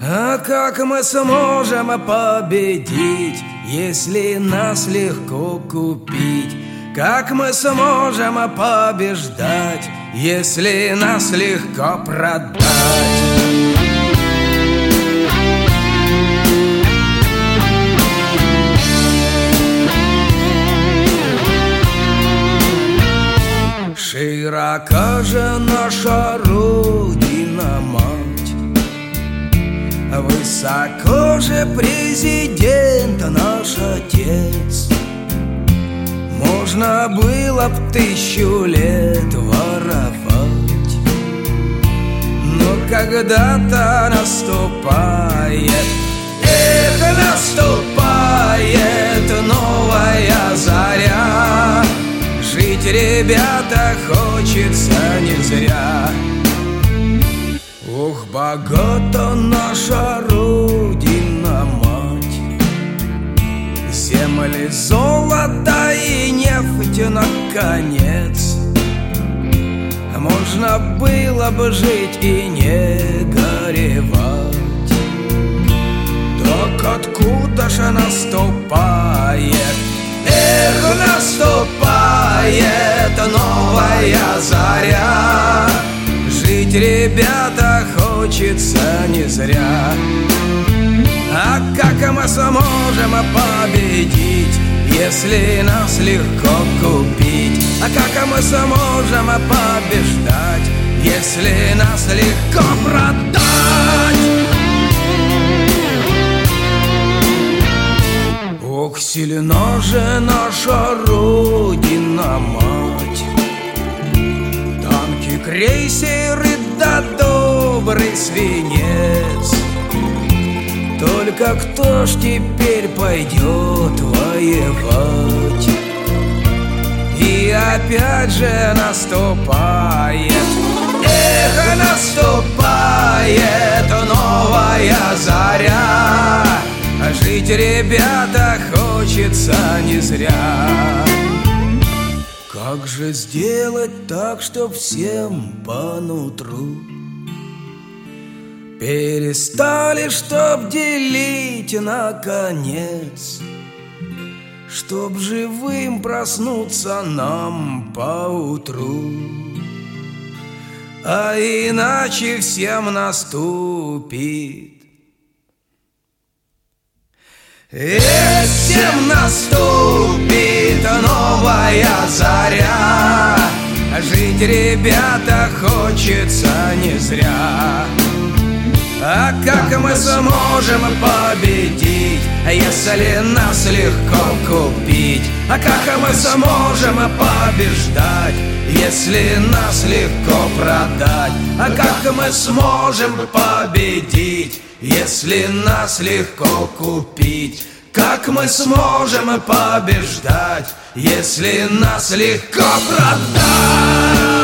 А как мы сможем победить, если нас легко купить? Как мы сможем побеждать, если нас легко продать? Широка же наша Родина-мать, высоко же президент наш отец. Можно было б 1000 лет воровать, но когда-то наступает, наступает новая заря. Жить, ребята, хочется не зря. Ох, богата наша Родина-мать, земли, золото и нефть, наконец. Можно было бы жить и не горевать. Так откуда же наступает, наступает новая заря. Жить, ребята, хочется не зря. А как мы сможем победить, если нас легко купить? А как мы сможем побеждать, если нас легко продать? Ох, сильна же наша Родина-мать, танки, крейсеры да добрый свинец. Только кто ж теперь пойдет воевать? И опять же наступает, наступает новая заря. Жить, ребята, хочется не зря. Как же сделать так, чтоб всем по нутру перестали, чтоб делить наконец, чтоб живым проснуться нам поутру, а иначе всем наступит. Всем наступит новая заря. Жить, ребята, хочется не зря. А как мы сможем победить, если нас легко купить? А как мы сможем побеждать, если нас легко продать? А как мы сможем победить, если нас легко купить? Как мы сможем побеждать, если нас легко продать?